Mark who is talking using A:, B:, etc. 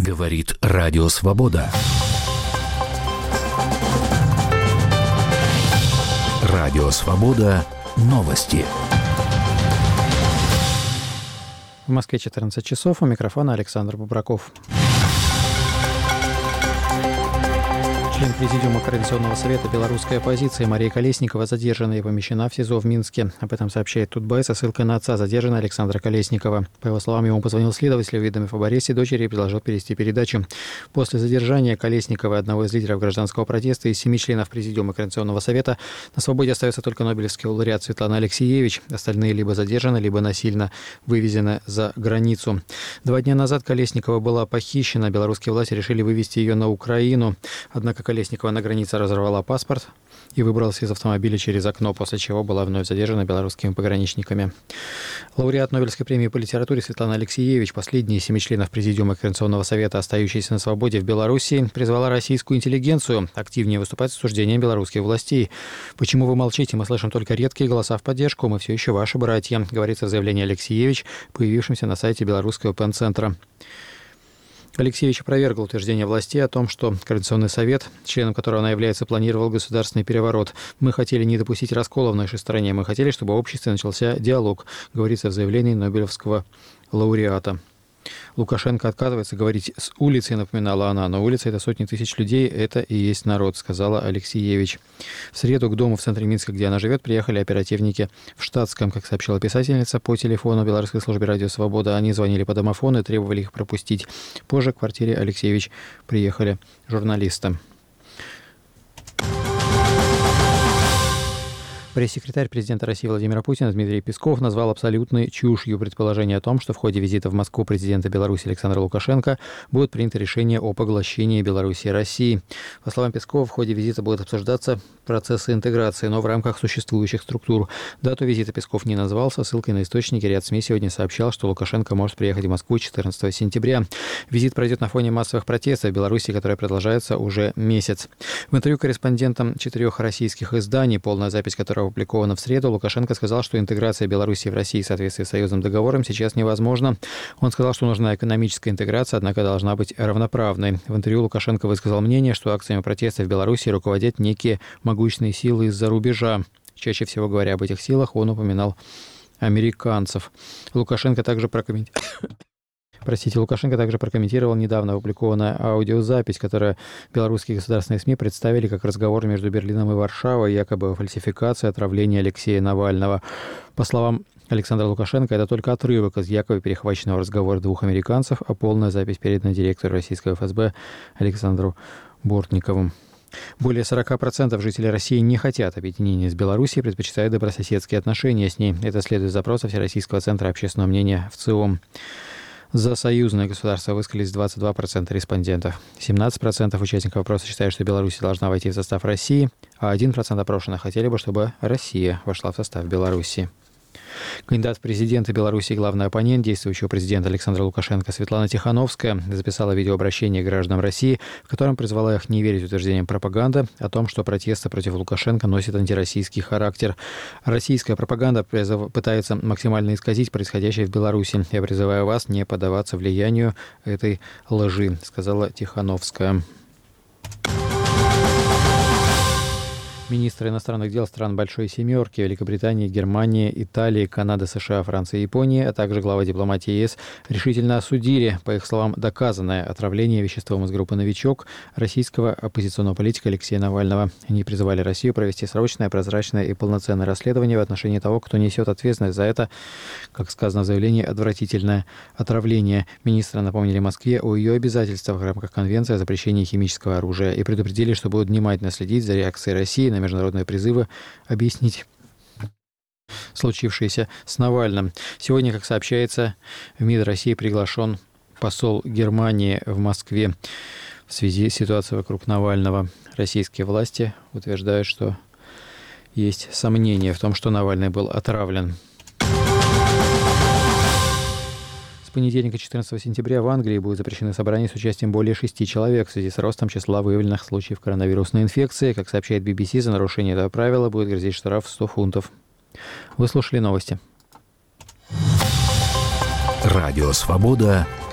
A: Говорит Радио Свобода. Радио Свобода. Новости.
B: В Москве 14 часов. У микрофона Александр Бубраков. Член Президиума Координационного совета белорусской оппозиции Мария Колесникова задержана и помещена в СИЗО в Минске. Об этом сообщает Тутбай со ссылкой на отца задержанного Александра Колесникова. По его словам, ему позвонил следователь, уведомив об аресте дочери, и предложил перевести передачу. После задержания Колесникова, одного из лидеров гражданского протеста, из 7 членов Президиума Координационного совета, на свободе остается только нобелевский лауреат Светлана Алексиевич. Остальные либо задержаны, либо насильно вывезены за границу. 2 дня назад Колесникова была похищена. Белорусские власти решили вывезти ее на Украину. Однако Колесникова на границе разорвала паспорт и выбралась из автомобиля через окно, после чего была вновь задержана белорусскими пограничниками. Лауреат Нобелевской премии по литературе Светлана Алексиевич, последний из 7 членов Президиума Координационного совета, остающийся на свободе в Беларуси, призвала российскую интеллигенцию активнее выступать с осуждением белорусских властей. «Почему вы молчите? Мы слышим только редкие голоса в поддержку. Мы все еще ваши братья», говорится в заявлении Алексиевич, появившемся на сайте Белорусского ПЕН-центра. Алексеевич опровергл утверждение властей о том, что Координационный совет, членом которого она является, планировал государственный переворот. «Мы хотели не допустить раскола в нашей стране. Мы хотели, чтобы в обществе начался диалог», говорится в заявлении Нобелевского лауреата. «Лукашенко отказывается говорить с улицей», напоминала она, «но улица – это сотни тысяч людей, это и есть народ», сказала Алексиевич. В среду к дому в центре Минска, где она живет, приехали оперативники в штатском. Как сообщила писательница по телефону Белорусской службе «Радио Свобода», они звонили по домофону и требовали их пропустить. Позже к квартире Алексиевич приехали журналисты. Пресс-секретарь президента России Владимира Путина Дмитрий Песков назвал абсолютной чушью предположение о том, что в ходе визита в Москву президента Беларуси Александра Лукашенко будет принято решение о поглощении Беларуси и России. По словам Пескова, в ходе визита будут обсуждаться процессы интеграции, но в рамках существующих структур. Дату визита Песков не назвал. Со ссылкой на источники ряд СМИ сегодня сообщал, что Лукашенко может приехать в Москву 14 сентября. Визит пройдет на фоне массовых протестов в Беларуси, которые продолжаются уже месяц. В интервью корреспондентам 4 российских изданий, полная запись которого опубликована в среду, Лукашенко сказал, что интеграция Беларуси в России в соответствии с союзным договором сейчас невозможна. Он сказал, что нужна экономическая интеграция, однако должна быть равноправной. В интервью Лукашенко высказал мнение, что акциями протеста в Беларуси руководят некие могущественные силы из-за рубежа. Чаще всего, говоря об этих силах, он упоминал американцев. Лукашенко также прокомментировал недавно опубликованную аудиозапись, которую белорусские государственные СМИ представили как разговор между Берлином и Варшавой, якобы о фальсификации отравления Алексея Навального. По словам Александра Лукашенко, это только отрывок из якобы перехваченного разговора 2 американцев, а полная запись передана директору российского ФСБ Александру Бортникову. Более 40% жителей России не хотят объединения с Белоруссией, предпочитают добрососедские отношения с ней. Это следует из запроса Всероссийского центра общественного мнения ВЦИОМ. За союзное государство высказались 22% респондентов. 17% участников опроса считают, что Беларусь должна войти в состав России, а 1% опрошенных хотели бы, чтобы Россия вошла в состав Беларуси. Кандидат в президенты Беларуси и главный оппонент действующего президента Александра Лукашенко Светлана Тихановская записала видеообращение к гражданам России, в котором призвала их не верить утверждениям пропаганды о том, что протесты против Лукашенко носят антироссийский характер. Российская пропаганда пытается максимально исказить происходящее в Беларуси. «Я призываю вас не поддаваться влиянию этой лжи», сказала Тихановская. Министры иностранных дел стран Большой Семерки, Великобритании, Германии, Италии, Канады, США, Франции и Японии, а также глава дипломатии ЕС решительно осудили, по их словам, доказанное отравление веществом из группы «Новичок» российского оппозиционного политика Алексея Навального. Они призывали Россию провести срочное, прозрачное и полноценное расследование в отношении того, кто несет ответственность за это, как сказано в заявлении, отвратительное отравление. Министры напомнили Москве о ее обязательствах в рамках Конвенции о запрещении химического оружия и предупредили, что будут внимательно следить за реакцией России на международные призывы объяснить случившееся с Навальным. Сегодня, как сообщается, в МИД России приглашен посол Германии в Москве в связи с ситуацией вокруг Навального. Российские власти утверждают, что есть сомнения в том, что Навальный был отравлен. С понедельника 14 сентября в Англии будут запрещены собрания с участием более 6 человек в связи с ростом числа выявленных случаев коронавирусной инфекции. Как сообщает BBC, за нарушение этого правила будет грозить штраф в 100 фунтов. Вы слушали новости.
A: Радио «Свобода».